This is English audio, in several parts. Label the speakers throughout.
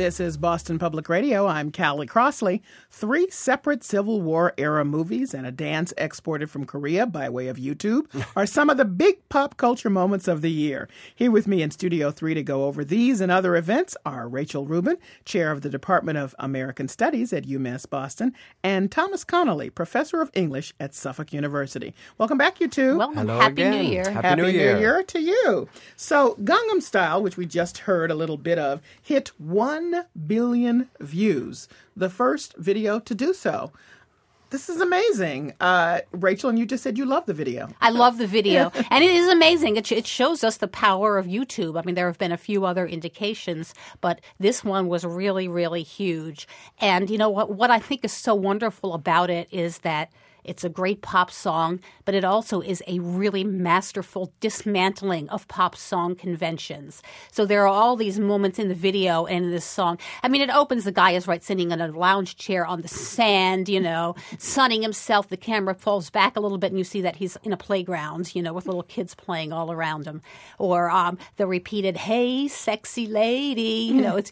Speaker 1: This is Boston Public Radio. I'm Callie Crossley. 3 separate Civil War-era movies and a dance exported from Korea by way of YouTube are some of the big pop culture moments of the year. Here with me in Studio 3 to go over these and other events are Rachel Rubin, Chair of the Department of American Studies at UMass Boston, and Thomas Connolly, Professor of English at Suffolk University. Welcome back, you two.
Speaker 2: Welcome.
Speaker 3: Hello
Speaker 2: Happy
Speaker 3: again.
Speaker 2: New Year.
Speaker 1: Happy New Year to you. So, Gangnam Style, which we just heard a little bit of, hit 1 billion views. The first video to do so. This is amazing. Rachel, and you just said you love the video.
Speaker 2: I love the video. And it is amazing. It shows us the power of YouTube. I mean, there have been a few other indications, but this one was really, really huge. And you know what I think is so wonderful about it is that it's a great pop song, but it also is a really masterful dismantling of pop song conventions. So there are all these moments in the video and in this song. I mean, it opens, the guy is sitting in a lounge chair on the sand, sunning himself. The camera falls back a little bit and you see that he's in a playground, with little kids playing all around him. Or the repeated, "Hey, sexy lady,"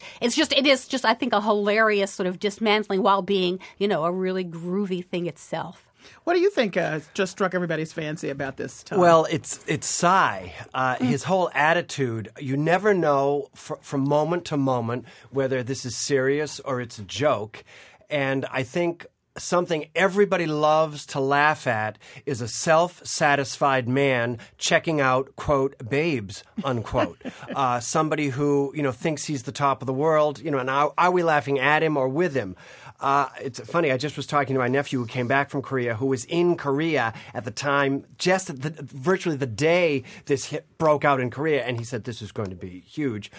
Speaker 2: it is just, I think, a hilarious sort of dismantling while being, a really groovy thing itself.
Speaker 1: What do you think just struck everybody's fancy about this time?
Speaker 3: Well, it's Psy. His whole attitude, you never know from moment to moment whether this is serious or it's a joke. And I think something everybody loves to laugh at is a self-satisfied man checking out, quote, babes, unquote. Somebody who, thinks he's the top of the world, and are we laughing at him or with him? It's funny, I just was talking to my nephew who came back from Korea, who was in Korea at the time, just virtually the day this hit broke out in Korea, and he said this is going to be huge.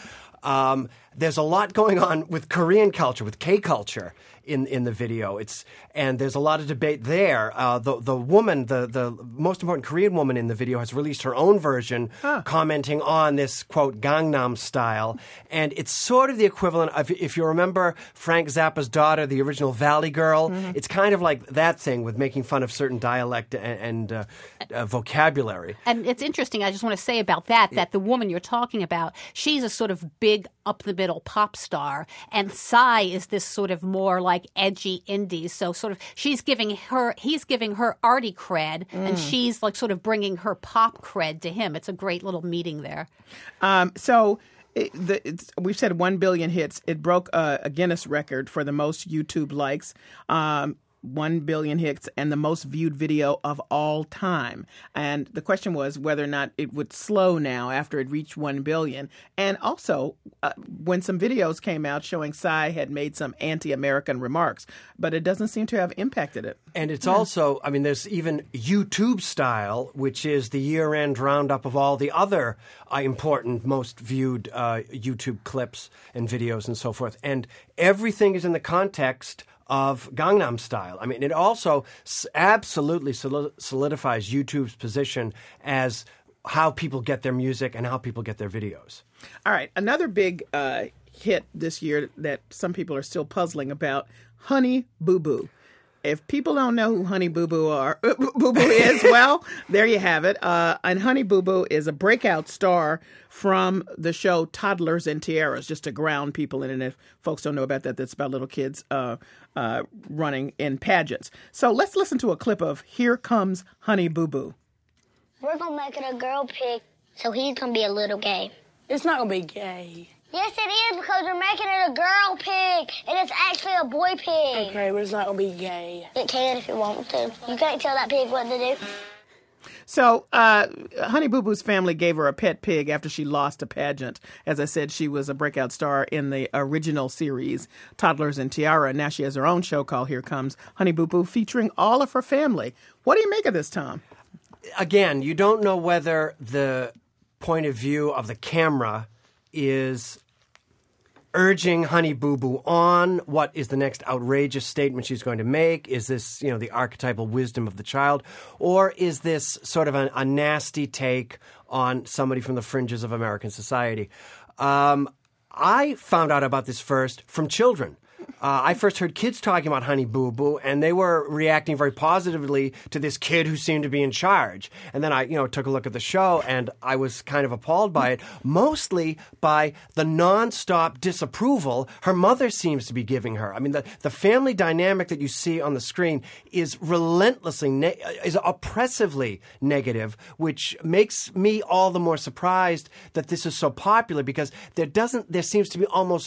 Speaker 3: There's a lot going on with Korean culture, with K-culture in the video. And there's a lot of debate there. The woman, the most important Korean woman in the video has released her own version, commenting on this, quote, Gangnam Style. And it's sort of the equivalent of, if you remember Frank Zappa's daughter, the original Valley Girl, it's kind of like that thing with making fun of certain dialect and vocabulary.
Speaker 2: And it's interesting, I just want to say about that the woman you're talking about, she's a sort of big up-the-middle pop star, and Psy is this sort of more like edgy indie. So sort of he's giving her arty cred, and she's like sort of bringing her pop cred to him. It's a great little meeting there.
Speaker 1: We've said 1 billion hits. It broke a Guinness record for the most YouTube likes. 1 billion hits and the most viewed video of all time. And the question was whether or not it would slow now after it reached 1 billion. And also, when some videos came out showing Psy had made some anti-American remarks, but it doesn't seem to have impacted it.
Speaker 3: And it's also, there's even YouTube Style, which is the year-end roundup of all the other important, most viewed YouTube clips and videos and so forth. And everything is in the context of Gangnam Style. It also absolutely solidifies YouTube's position as how people get their music and how people get their videos.
Speaker 1: All right. Another big hit this year that some people are still puzzling about, Honey Boo Boo. If people don't know who Honey Boo Boo is, well, there you have it. And Honey Boo Boo is a breakout star from the show Toddlers and Tiaras, just to ground people in it. And if folks don't know about that, that's about little kids running in pageants. So let's listen to a clip of Here Comes Honey Boo Boo.
Speaker 4: We're going to make it a girl pig, so he's going to be a little gay.
Speaker 5: It's not going to be gay.
Speaker 4: Yes, it is, because we're making it a girl pig, and it's actually a boy pig.
Speaker 5: Okay, but it's not going to be gay.
Speaker 4: It can if you want to. You can't tell that pig what to do.
Speaker 1: So, Honey Boo Boo's family gave her a pet pig after she lost a pageant. As I said, she was a breakout star in the original series, Toddlers and Tiara. Now she has her own show called Here Comes Honey Boo Boo, featuring all of her family. What do you make of this, Tom?
Speaker 3: Again, you don't know whether the point of view of the camera is urging Honey Boo Boo on. What is the next outrageous statement she's going to make? Is this, the archetypal wisdom of the child? Or is this sort of a nasty take on somebody from the fringes of American society? I found out about this first from children. I first heard kids talking about Honey Boo Boo, and they were reacting very positively to this kid who seemed to be in charge. And then I, took a look at the show, and I was kind of appalled by it, mostly by the nonstop disapproval her mother seems to be giving her. I mean, the family dynamic that you see on the screen is relentlessly, is oppressively negative, which makes me all the more surprised that this is so popular, because there seems to be almost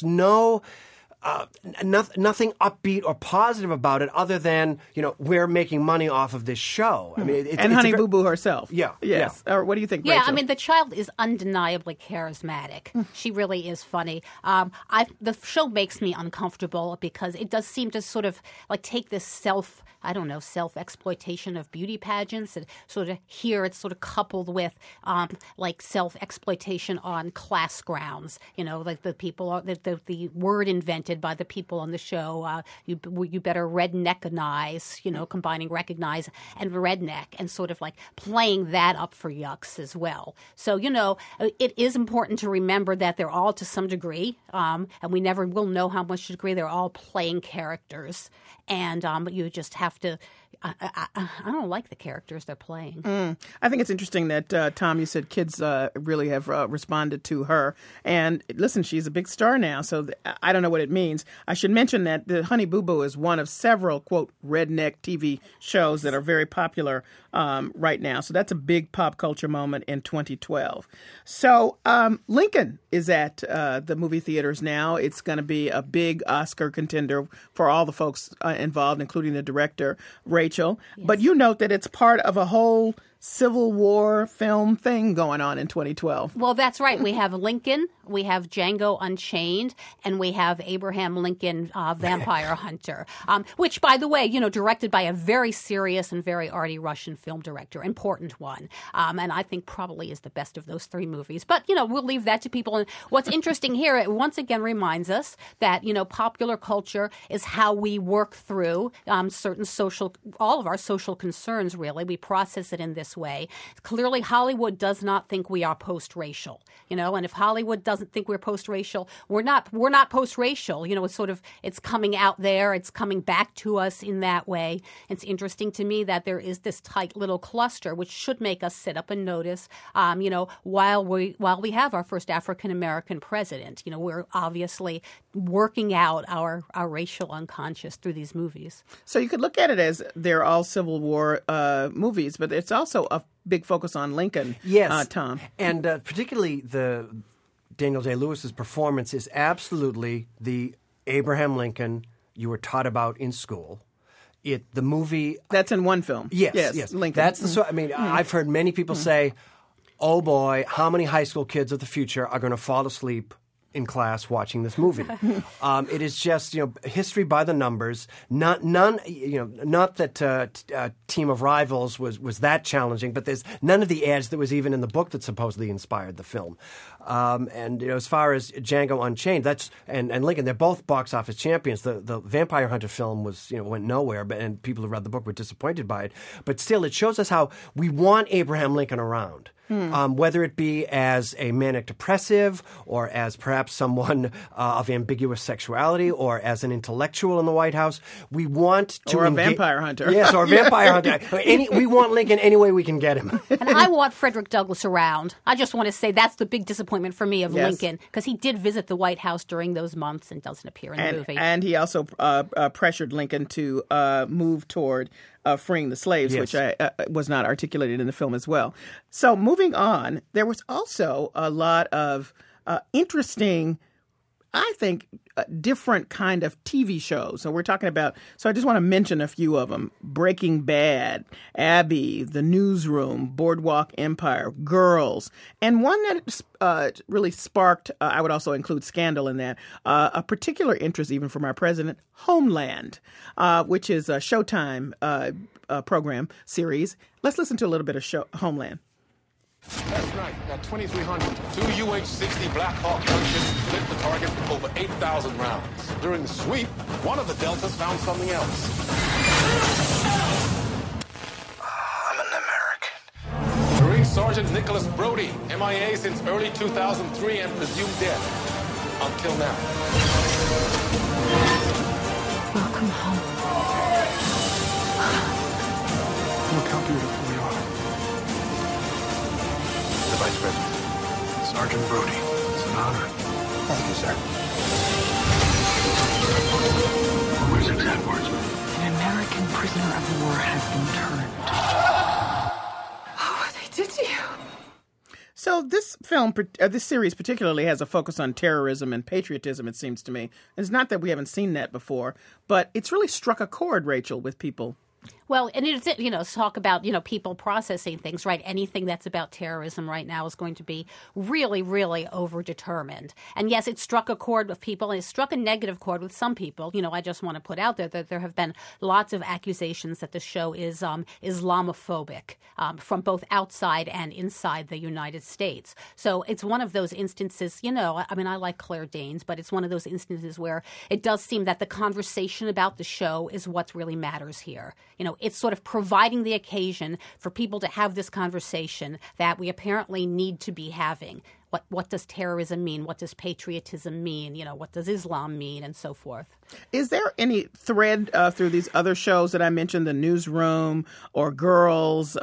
Speaker 3: nothing upbeat or positive about it, other than we're making money off of this show. I mean,
Speaker 1: and Honey Boo Boo herself.
Speaker 3: Yeah.
Speaker 1: Yes.
Speaker 3: Yeah.
Speaker 1: Or what do you think?
Speaker 2: Yeah,
Speaker 1: Rachel?
Speaker 2: I mean, the child is undeniably charismatic. She really is funny. The show makes me uncomfortable because it does seem to sort of like take this self-exploitation of beauty pageants, and sort of here it's sort of coupled with like self-exploitation on class grounds. Like the people, the word invented by the people on the show. You better redneckanize, combining recognize and redneck, and sort of like playing that up for yucks as well. So, it is important to remember that they're all, to some degree, and we never will know how much degree, they're all playing characters. And you just have to. I don't like the characters they're playing.
Speaker 1: I think it's interesting that Tom, you said kids really have responded to her. And listen, she's a big star now, so I don't know what it means. I should mention that the Honey Boo Boo is one of several quote redneck TV shows that are very popular right now. So that's a big pop culture moment in 2012. So Lincoln is at the movie theaters now. It's going to be a big Oscar contender for all the folks involved, including the director, Rachel. Yes. But you note that it's part of a whole Civil War film thing going on in 2012.
Speaker 2: Well, that's right. We have Lincoln, we have Django Unchained, and we have Abraham Lincoln, Vampire Hunter, which, by the way, directed by a very serious and very arty Russian film director, important one, and I think probably is the best of those three movies. But, we'll leave that to people. And what's interesting here, it once again reminds us that, popular culture is how we work through certain all of our social concerns, really. We process it in this way. Clearly, Hollywood does not think we are post-racial, and if Hollywood doesn't think we're post-racial, we're not post-racial. It's coming out there, it's coming back to us in that way. It's interesting to me that there is this tight little cluster, which should make us sit up and notice, while we have our first African-American president. We're obviously working out our racial unconscious through these movies.
Speaker 1: So you could look at it as they're all Civil War movies, but it's also a big focus on Lincoln,
Speaker 3: yes,
Speaker 1: Tom.
Speaker 3: And particularly the Daniel Day-Lewis's performance is absolutely the Abraham Lincoln you were taught about in school. The movie...
Speaker 1: That's in one film.
Speaker 3: Yes.
Speaker 1: Lincoln.
Speaker 3: That's the sort... I mean, I've heard many people say, oh boy, how many high school kids of the future are going to fall asleep in class watching this movie. It is just, history by the numbers. Not that Team of Rivals was that challenging, but there's none of the ads that was even in the book that supposedly inspired the film. And as far as Django Unchained, and Lincoln, they're both box office champions. The Vampire Hunter film went nowhere, and people who read the book were disappointed by it. But still, it shows us how we want Abraham Lincoln around. Whether it be as a manic depressive, or as perhaps someone of ambiguous sexuality, or as an intellectual in the White House, we want to
Speaker 1: or a vampire hunter.
Speaker 3: Yes, or a vampire hunter. We want Lincoln any way we can get him.
Speaker 2: And I want Frederick Douglass around. I just want to say that's the big disappointment for me of Lincoln, because he did visit the White House during those months and doesn't appear in the movie.
Speaker 1: And he also pressured Lincoln to move toward freeing the slaves,
Speaker 3: yes,
Speaker 1: which was not articulated in the film as well. So moving on, there was also a lot of interesting, I think, different kind of TV shows. So we're talking about, so I just want to mention a few of them. Breaking Bad, Abby, The Newsroom, Boardwalk Empire, Girls, and one that really sparked, I would also include Scandal in that, a particular interest even from our president, Homeland, which is a Showtime program series. Let's listen to a little bit of Homeland.
Speaker 6: That's right. Got 2,300. Two UH-60 Black Hawk gunships split the target for over 8,000 rounds. During the sweep, one of the Deltas found something else.
Speaker 7: I'm an American.
Speaker 6: Marine Sergeant Nicholas Brody, MIA since early 2003 and presumed dead. Until now.
Speaker 8: Welcome home.
Speaker 7: Look how beautiful we are. The Vice President. Sergeant Brody. It's an honor. Thank you, sir. Where's exact words?
Speaker 8: An American prisoner of war has been turned. Oh, what they did to you.
Speaker 1: So this this series particularly has a focus on terrorism and patriotism, it seems to me. It's not that we haven't seen that before, but it's really struck a chord, Rachel, with people.
Speaker 2: Well, and it's, talk about, people processing things, right? Anything that's about terrorism right now is going to be really, really overdetermined. And yes, it struck a chord with people, and it struck a negative chord with some people. I just want to put out there that there have been lots of accusations that the show is Islamophobic from both outside and inside the United States. So it's one of those instances, I like Claire Danes, but it's one of those instances where it does seem that the conversation about the show is what really matters here. It's sort of providing the occasion for people to have this conversation that we apparently need to be having. What does terrorism mean? What does patriotism mean? What does Islam mean? And so forth.
Speaker 1: Is there any thread through these other shows that I mentioned, The Newsroom or Girls,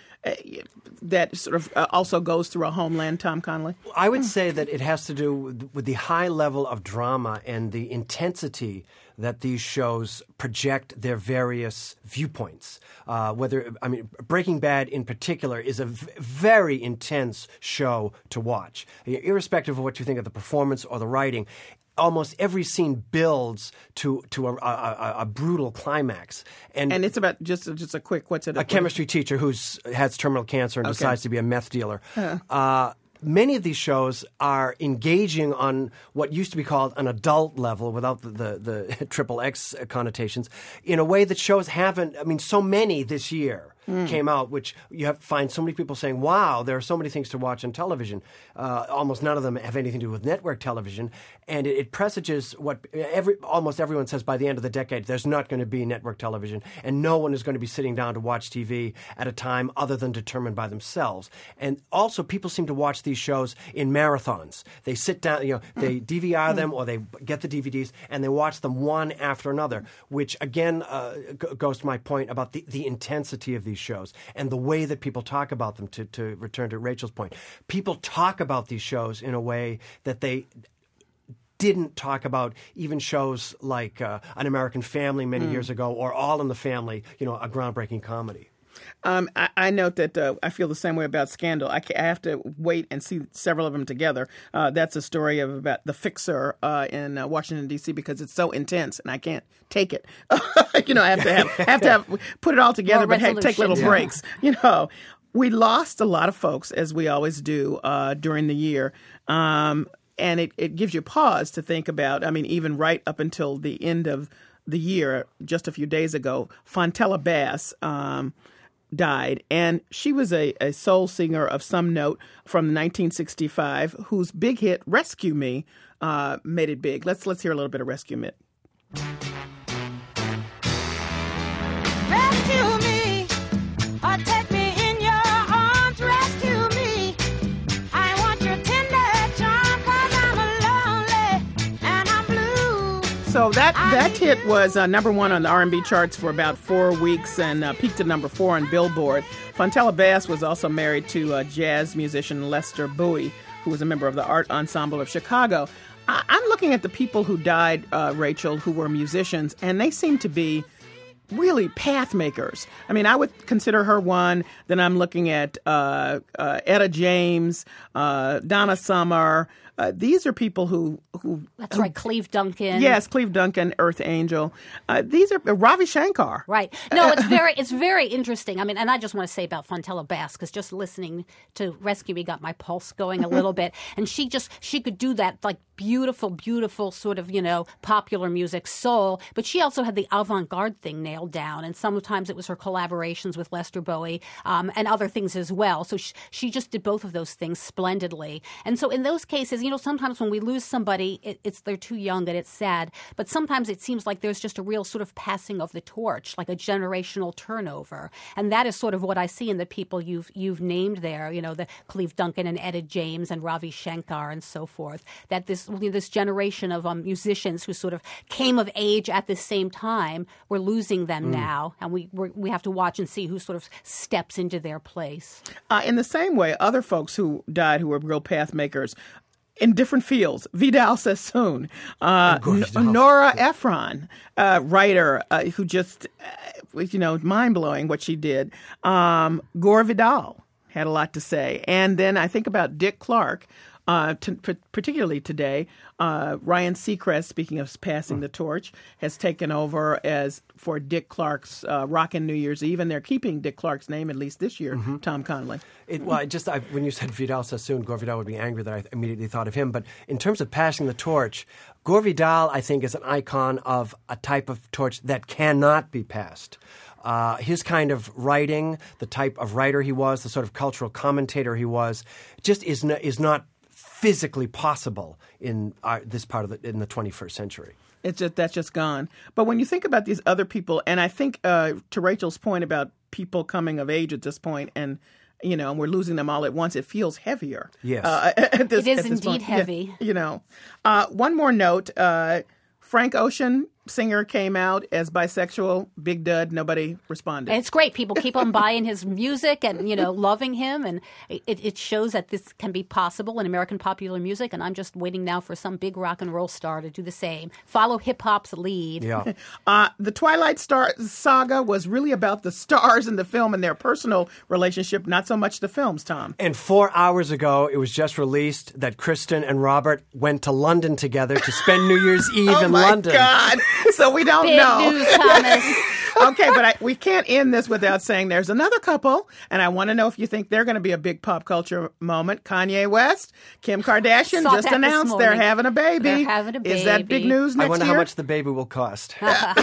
Speaker 1: that sort of also goes through a homeland, Tom Connolly?
Speaker 3: I would say that it has to do with the high level of drama and the intensity that these shows project their various viewpoints. Breaking Bad in particular is a very intense show to watch. Irrespective of what you think of the performance or the writing, almost every scene builds to a brutal climax. And
Speaker 1: it's about just a quick, what's it?
Speaker 3: A chemistry teacher who has terminal cancer and decides to be a meth dealer. Many of these shows are engaging on what used to be called an adult level, without the triple X connotations, in a way that shows haven't. So many this year came out, which you find so many people saying, wow, there are so many things to watch on television. Almost none of them have anything to do with network television. And it presages what almost everyone says by the end of the decade, there's not going to be network television, and no one is going to be sitting down to watch TV at a time other than determined by themselves. And also, people seem to watch these shows in marathons. They sit down, they DVR them or they get the DVDs and they watch them one after another, which again goes to my point about the intensity of these shows and the way that people talk about them, to return to Rachel's point. People talk about these shows in a way that they didn't talk about even shows like An American Family many years ago, or All in the Family, a groundbreaking comedy.
Speaker 1: I note that I feel the same way about Scandal. I have to wait and see several of them together. That's a story about the fixer in Washington, D.C., because it's so intense and I can't take it. I have to put it all together, but take little breaks. We lost a lot of folks, as we always do during the year. And it gives you pause to think about, even right up until the end of the year, just a few days ago, Fontella Bass died. And she was a soul singer of some note from 1965, whose big hit, Rescue Me, made it big. Let's hear a little bit of Rescue Me.
Speaker 9: Rescue me, or take me in your arms, rescue me. I want your tender charm, 'cause I'm lonely and I'm blue.
Speaker 1: So that hit was number one on the R&B charts for about 4 weeks and peaked at number 4 on Billboard. Fontella Bass was also married to jazz musician Lester Bowie, who was a member of the Art Ensemble of Chicago. I'm looking at the people who died, Rachel, who were musicians, and they seem to be really path makers. I would consider her one. Then I'm looking at Etta James, Donna Summer. These are people who
Speaker 2: That's right, Cleve Duncan.
Speaker 1: Yes, Cleve Duncan, Earth Angel. These are Ravi Shankar.
Speaker 2: Right. No, it's very interesting. And I just want to say about Fontella Bass, because just listening to Rescue Me got my pulse going a little bit. And she could do that like beautiful sort of, popular music, soul. But she also had the avant-garde thing nailed nailed down. And sometimes it was her collaborations with Lester Bowie and other things as well. So she just did both of those things splendidly. And so in those cases, sometimes when we lose somebody, they're too young and it's sad. But sometimes it seems like there's just a real sort of passing of the torch, like a generational turnover. And that is sort of what I see in the people you've named there, the Cleve Duncan and Etta James and Ravi Shankar and so forth, that this generation of musicians who sort of came of age at the same time, we're losing them now, and we have to watch and see who sort of steps into their place.
Speaker 1: In the same way, other folks who died who were real path makers in different fields. Vidal Sassoon, Nora Ephron, writer who just, mind-blowing what she did. Gore Vidal had a lot to say. And then I think about Dick Clark, particularly today. Ryan Seacrest, speaking of passing the torch, has taken over for Dick Clark's Rockin' New Year's Eve, and they're keeping Dick Clark's name at least this year. Tom Connolly.
Speaker 3: When you said Vidal Sassoon, Gore Vidal would be angry that I immediately thought of him. But in terms of passing the torch, Gore Vidal, I think, is an icon of a type of torch that cannot be passed. His kind of writing, the type of writer he was, the sort of cultural commentator he was, just is not physically possible in this part of in the 21st century.
Speaker 1: That's just gone. But when you think about these other people, and I think to Rachel's point about people coming of age at this point, and and we're losing them all at once, it feels heavier.
Speaker 2: Yes, it is indeed heavy.
Speaker 1: One more note: Frank Ocean, singer, came out as bisexual. Big dud. Nobody responded.
Speaker 2: It's great. People keep on buying his music and, loving him. And it shows that this can be possible in American popular music. And I'm just waiting now for some big rock and roll star to do the same. Follow hip-hop's lead.
Speaker 3: Yeah.
Speaker 1: The Twilight saga was really about the stars in the film and their personal relationship, not so much the films, Tom.
Speaker 3: And 4 hours ago, it was just released that Kristen and Robert went to London together to spend New Year's Eve in London.
Speaker 1: Oh, my God. So we don't know.
Speaker 2: Big news, Thomas.
Speaker 1: Okay, but we can't end this without saying there's another couple, and I want to know if you think they're going to be a big pop culture moment. Kanye West, Kim Kardashian just announced they're having a baby.
Speaker 2: They're having a baby.
Speaker 1: Is that big news next year?
Speaker 3: I wonder how much the baby will cost.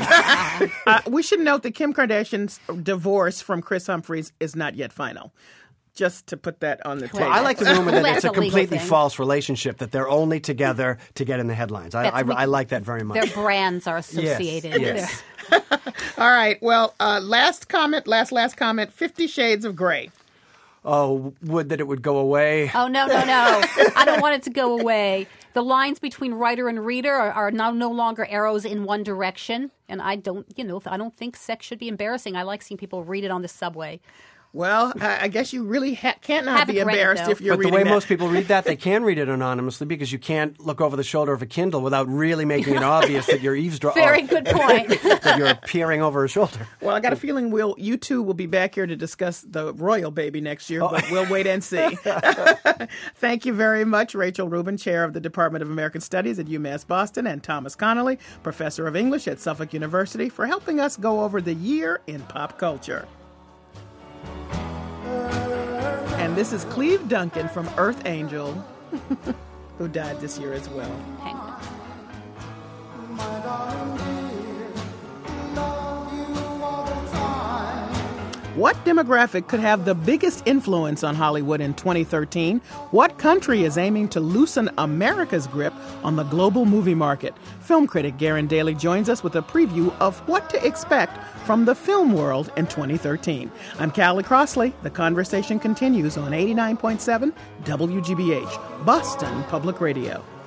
Speaker 1: We should note that Kim Kardashian's divorce from Chris Humphries is not yet final. Just to put that on the table.
Speaker 3: Well, I like the rumor that it's a completely false relationship, that they're only together to get in the headlines. I like that very much.
Speaker 2: Their brands are associated.
Speaker 3: Yes.
Speaker 1: All right. Well, last comment, 50 Shades of Grey.
Speaker 3: Oh, would that it would go away.
Speaker 2: Oh, no. I don't want it to go away. The lines between writer and reader are now no longer arrows in one direction. And I don't think sex should be embarrassing. I like seeing people read it on the subway.
Speaker 1: Well, I guess you really can't not be embarrassed if you're reading
Speaker 3: But the way
Speaker 1: that.
Speaker 3: most people read that, they can read it anonymously because you can't look over the shoulder of a Kindle without really making it obvious that you're eavesdropping.
Speaker 2: Very good point.
Speaker 3: That you're peering over a shoulder.
Speaker 1: Well, I got a feeling you two will be back here to discuss the royal baby next year, but we'll wait and see. Thank you very much, Rachel Rubin, Chair of the Department of American Studies at UMass Boston, and Thomas Connolly, Professor of English at Suffolk University, for helping us go over the year in pop culture. And this is Cleve Duncan from Earth Angel, who died this year as well. What demographic could have the biggest influence on Hollywood in 2013? What country is aiming to loosen America's grip on the global movie market? Film critic Garen Daly joins us with a preview of what to expect from the film world in 2013. I'm Callie Crossley. The conversation continues on 89.7 WGBH, Boston Public Radio.